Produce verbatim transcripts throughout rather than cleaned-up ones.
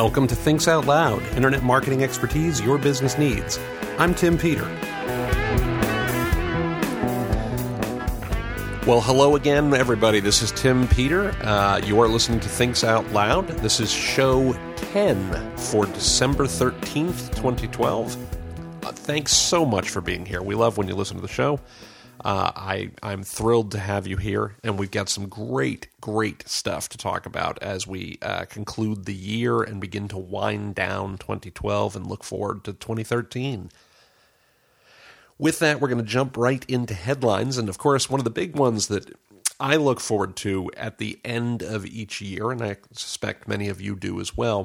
Welcome to Thinks Out Loud, internet marketing expertise your business needs. I'm Tim Peter. Well, hello again, everybody. This is Tim Peter. Uh, you are listening to Thinks Out Loud. This is show ten for December thirteenth, twenty twelve. Uh, thanks so much for being here. We love when you listen to the show. Uh, I, I'm thrilled to have you here, and we've got some great, great stuff to talk about as we uh, conclude the year and begin to wind down twenty twelve and look forward to twenty thirteen. With that, we're going to jump right into headlines, and of course, one of the big ones that I look forward to at the end of each year, and I suspect many of you do as well,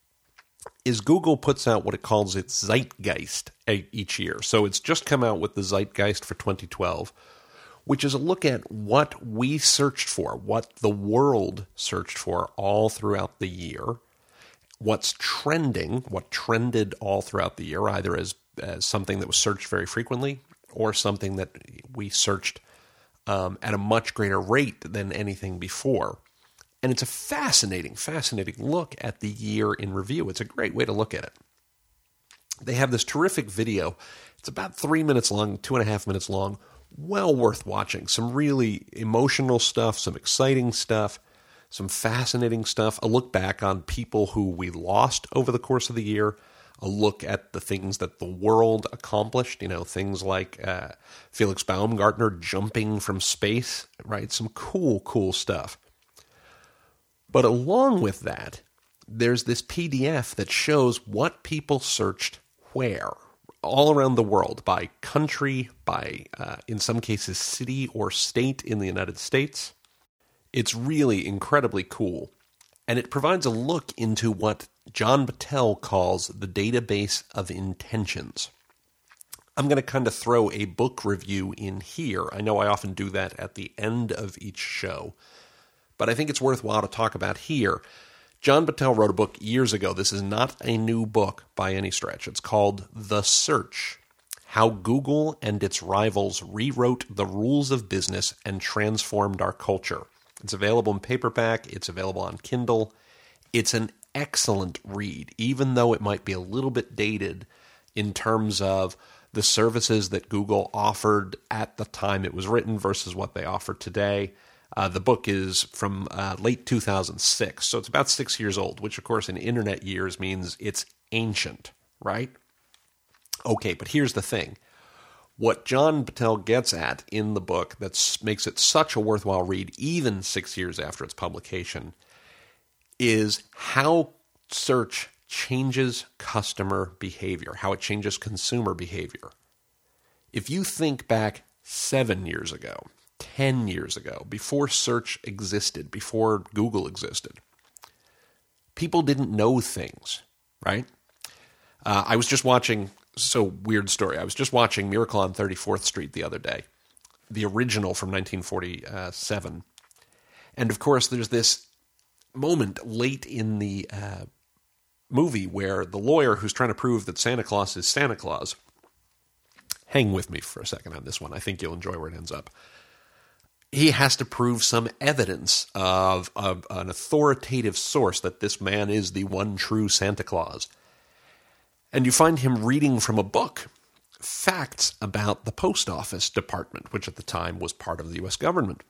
is Google puts out what it calls its Zeitgeist each year. So it's just come out with the Zeitgeist for twenty twelve, which is a look at what we searched for, what the world searched for all throughout the year, what's trending, what trended all throughout the year, either as, as something that was searched very frequently or something that we searched um, at a much greater rate than anything before. And it's a fascinating, fascinating look at the year in review. It's a great way to look at it. They have this terrific video. It's about three minutes long, two and a half minutes long. Well worth watching. Some really emotional stuff, some exciting stuff, some fascinating stuff. A look back on people who we lost over the course of the year. A look at the things that the world accomplished. You know, things like uh, Felix Baumgartner jumping from space, right? Some cool, cool stuff. But along with that, there's this P D F that shows what people searched where, all around the world, by country, by, uh, in some cases, city or state in the United States. It's really incredibly cool, and it provides a look into what John Battelle calls the database of intentions. I'm going to kind of throw a book review in here. I know I often do that at the end of each show, but I think it's worthwhile to talk about here. John Battelle wrote a book years ago. This is not a new book by any stretch. It's called The Search: How Google and Its Rivals Rewrote the Rules of Business and Transformed Our Culture. It's available in paperback. It's available on Kindle. It's an excellent read, even though it might be a little bit dated in terms of the services that Google offered at the time it was written versus what they offer today. Uh, the book is from uh, late two thousand six, so it's about six years old, which, of course, in internet years means it's ancient, right? Okay, but here's the thing. What John Battelle gets at in the book that makes it such a worthwhile read, even six years after its publication, is how search changes customer behavior, how it changes consumer behavior. If you think back seven years ago, ten years ago, before search existed, before Google existed, people didn't know things, right? Uh, I was just watching, so weird story, I was just watching Miracle on thirty-fourth Street the other day, the original from nineteen forty-seven. And of course, there's this moment late in the uh, movie where the lawyer who's trying to prove that Santa Claus is Santa Claus, hang with me for a second on this one, I think you'll enjoy where it ends up. He has to prove some evidence of, of an authoritative source that this man is the one true Santa Claus. And you find him reading from a book facts about the post office department, which at the time was part of the U S government.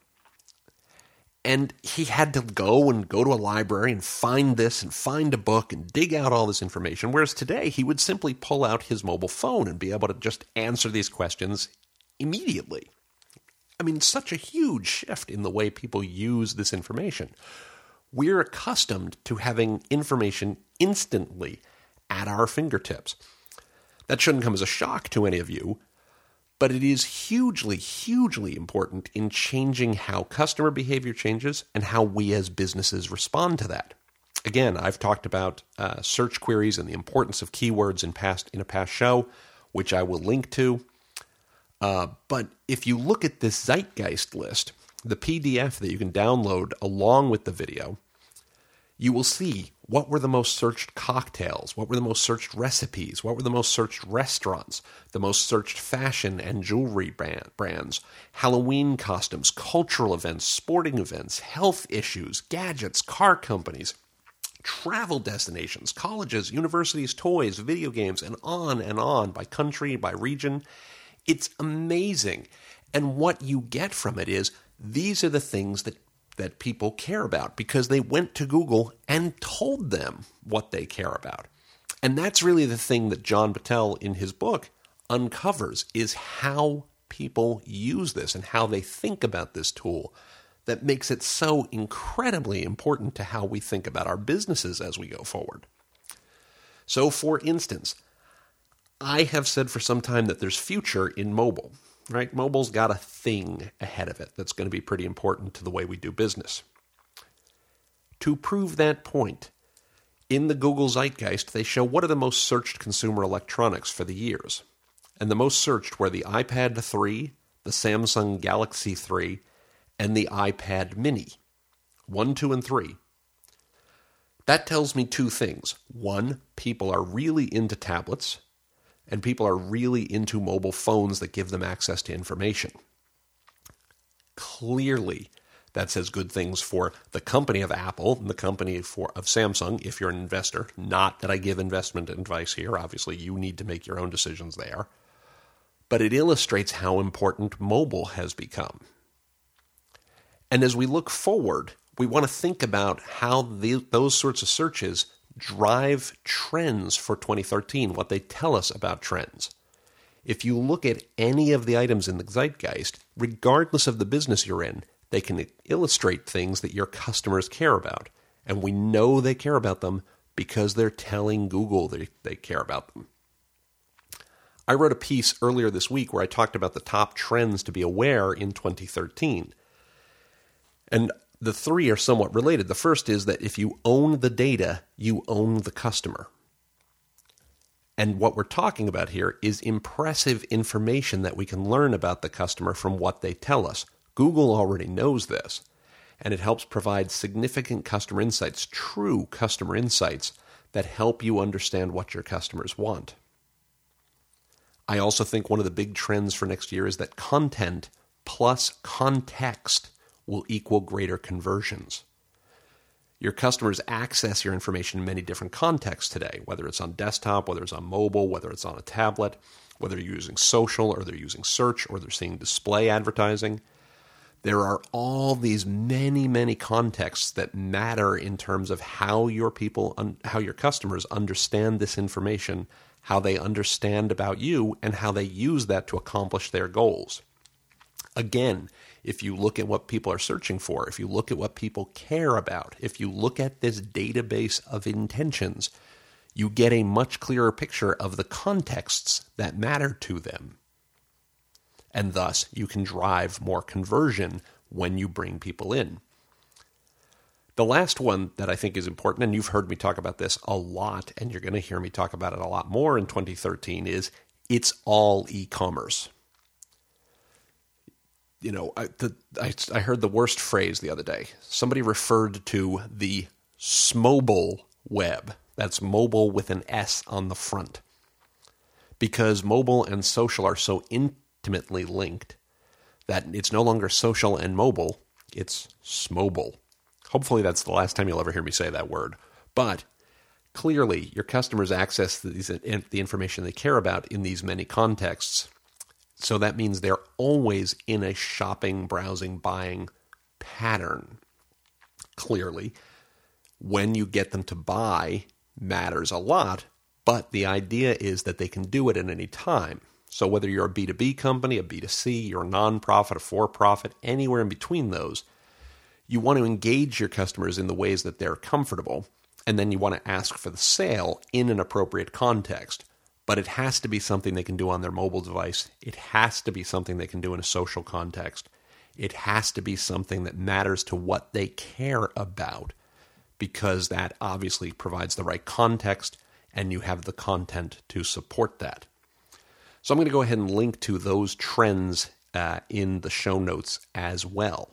And he had to go and go to a library and find this and find a book and dig out all this information, whereas today he would simply pull out his mobile phone and be able to just answer these questions immediately. I mean, such a huge shift in the way people use this information. We're accustomed to having information instantly at our fingertips. That shouldn't come as a shock to any of you, but it is hugely, hugely important in changing how customer behavior changes and how we as businesses respond to that. Again, I've talked about uh, search queries and the importance of keywords in past in a past show, which I will link to. Uh, but if you look at this Zeitgeist list, the P D F that you can download along with the video, you will see what were the most searched cocktails, what were the most searched recipes, what were the most searched restaurants, the most searched fashion and jewelry brand, brands, Halloween costumes, cultural events, sporting events, health issues, gadgets, car companies. travel destinations, colleges, universities, toys, video games, and on and on by country, by region. It's amazing. And what you get from it is these are the things that, that people care about because they went to Google and told them what they care about. And that's really the thing that John Battelle in his book uncovers, is how people use this and how they think about this tool that makes it so incredibly important to how we think about our businesses as we go forward. So, for instance, I have said for some time that there's future in mobile, right? Mobile's got a thing ahead of it that's going to be pretty important to the way we do business. To prove that point, in the Google Zeitgeist, they show what are the most searched consumer electronics for the years. And the most searched were the iPad three, the Samsung Galaxy three, and the iPad mini. One, two, and three. That tells me two things. One, people are really into tablets, and people are really into mobile phones that give them access to information. Clearly, that says good things for the company of Apple and the company for, of Samsung, if you're an investor. Not that I give investment advice here. Obviously, you need to make your own decisions there. But it illustrates how important mobile has become. And as we look forward, we want to think about how the, those sorts of searches drive trends for twenty thirteen, what they tell us about trends. If you look at any of the items in the Zeitgeist, regardless of the business you're in, they can illustrate things that your customers care about. And we know they care about them because they're telling Google they, they care about them. I wrote a piece earlier this week where I talked about the top trends to be aware in twenty thirteen. And the three are somewhat related. The first is that if you own the data, you own the customer. And what we're talking about here is impressive information that we can learn about the customer from what they tell us. Google already knows this, and it helps provide significant customer insights, true customer insights, that help you understand what your customers want. I also think one of the big trends for next year is that content plus context will equal greater conversions. Your customers access your information in many different contexts today, whether it's on desktop, whether it's on mobile, whether it's on a tablet, whether you're using social or they're using search or they're seeing display advertising. There are all these many, many contexts that matter in terms of how your people, how your customers understand this information, how they understand about you, and how they use that to accomplish their goals. Again, if you look at what people are searching for, if you look at what people care about, if you look at this database of intentions, you get a much clearer picture of the contexts that matter to them. And thus, you can drive more conversion when you bring people in. The last one that I think is important, and you've heard me talk about this a lot, and you're going to hear me talk about it a lot more in twenty thirteen, is it's all e-commerce. You know, I, the, I, I heard the worst phrase the other day. Somebody referred to the smobile web. That's mobile with an S on the front. Because mobile and social are so intimately linked that it's no longer social and mobile, it's smobile. Hopefully that's the last time you'll ever hear me say that word. But clearly, your customers access these, the information they care about in these many contexts. So that means they're always in a shopping, browsing, buying pattern. Clearly, when you get them to buy matters a lot, but the idea is that they can do it at any time. So whether you're a B two B company, a B two C, you're a nonprofit, a for-profit, anywhere in between those, you want to engage your customers in the ways that they're comfortable, and then you want to ask for the sale in an appropriate context. But it has to be something they can do on their mobile device. It has to be something they can do in a social context. It has to be something that matters to what they care about, because that obviously provides the right context, and you have the content to support that. So I'm going to go ahead and link to those trends uh, in the show notes as well.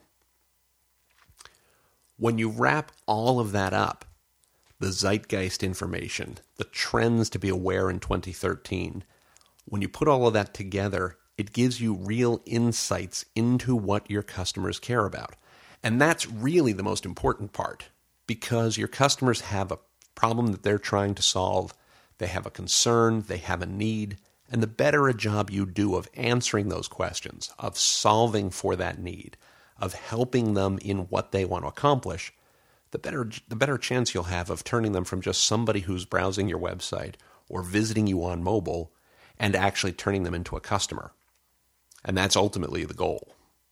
When you wrap all of that up, the zeitgeist information, the trends to be aware in twenty thirteen, when you put all of that together, it gives you real insights into what your customers care about. And that's really the most important part. because your customers have a problem that they're trying to solve. They have a concern, they have a need, and the better a job you do of answering those questions, of solving for that need, of helping them in what they want to accomplish, the better the better chance you'll have of turning them from just somebody who's browsing your website or visiting you on mobile and actually turning them into a customer. And that's ultimately the goal.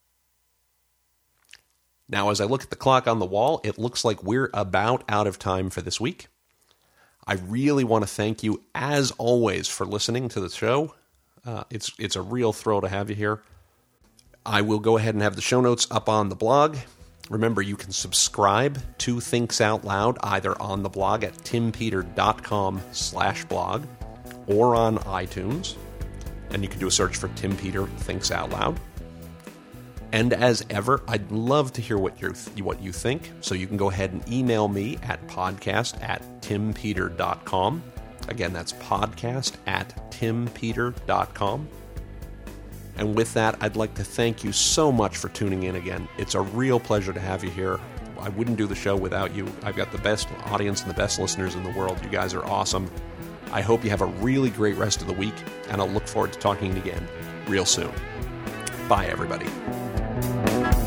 Now, as I look at the clock on the wall, it looks like we're about out of time for this week. I really want to thank you, as always, for listening to the show. Uh, it's it's a real thrill to have you here. I will go ahead and have the show notes up on the blog. Remember, you can subscribe to Thinks Out Loud either on the blog at timpeter.com slash blog or on iTunes. And you can do a search for Tim Peter Thinks Out Loud. And as ever, I'd love to hear what you what you think. So you can go ahead and email me at podcast at timpeter dot com. Again, that's podcast at timpeter dot com. And with that, I'd like to thank you so much for tuning in again. It's a real pleasure to have you here. I wouldn't do the show without you. I've got the best audience and the best listeners in the world. You guys are awesome. I hope you have a really great rest of the week, and I'll look forward to talking again real soon. Bye, everybody.